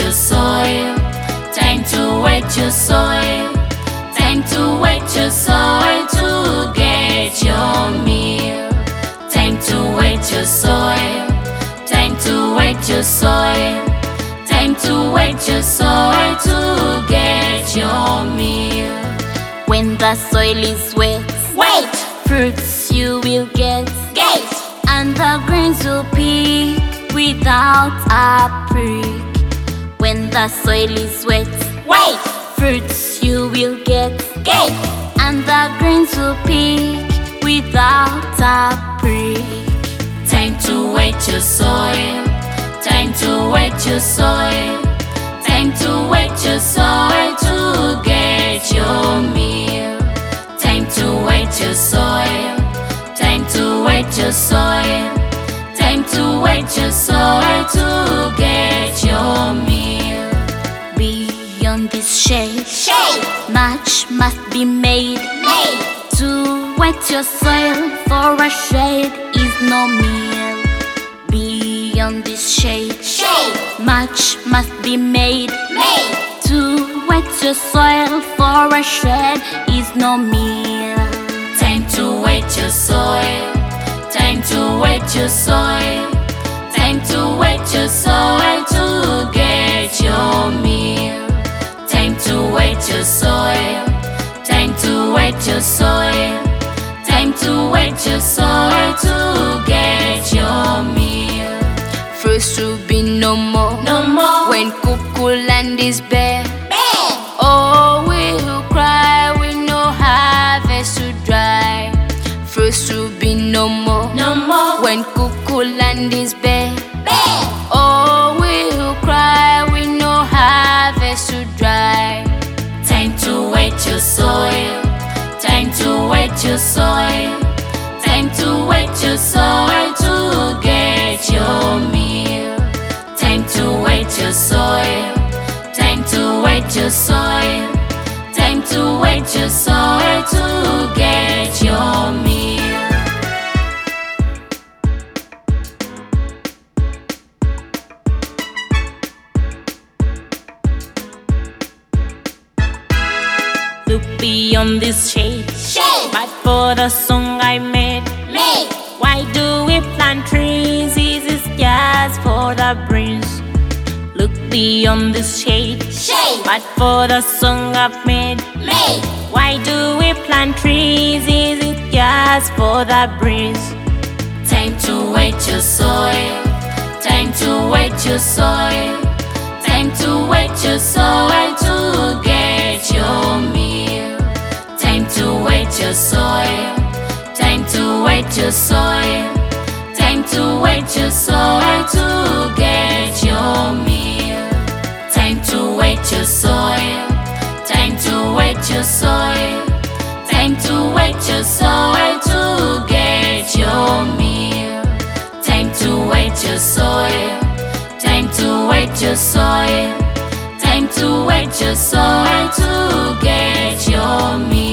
your soil. Time to wet your soil. Time to wet your soil to get your meal. Time to wet your soil. Time to wet your soil. Time to wet your soil to get your meal. When the soil is wet, Wait! fruits you will get, Gate! and the grains will pick without a prick. When the soil is wet, Wait! fruits you will get, Gate! and the grains will pick without a prick. Time to wet your soil. Time to wet your soil. Time to wet your soil to get your meal. Time to wet your soil. Time to wet your soil. Time to wet your soil to get your meal. Beyond this shade, Shade! much must be made. Made! To wet your soil for a shade is no meal. Beyond this shade, Shade! much must be made. Made! To wet your soil for a shade is no meal. Time to wet your soil. Time to wet your soil. Time to wet your soil to get your meal. Time to wet your soil. Time to wet your soil. Time to wet your soil to get your meal. Fruits will be no more. No more. When cuckoo land is bare. Bang! Oh, we will cry with no harvest to dry. Fruits will be no more. No more. When cuckoo land is bare. Bang! Oh, we will cry with no harvest to dry. Time to wet your soil. Time to wet your soil. Time to wet your soil to get your meal. Time to wet your soil. Time to wet your soil. Time to wet your soil to get your meal. Look beyond this shade, Shade! but for the song I made. Made! Why do we plant trees? Is it just for the breeze? Look beyond this shade, Shade! but for the song I've made. Made! Why do we plant trees? Is it just for the breeze? Time to wet your soil. Time to wet your soil. Time to wet your soil to get your meal. Time to wet your soil. Time to wet your soil. Time to wet your soil to get your meal. Time to wet your soil. Time to wet your soil. Time to wet your soil to get your meal. Time to wet your soil. Time to wet your soil. Time to wet your soil to get your meal.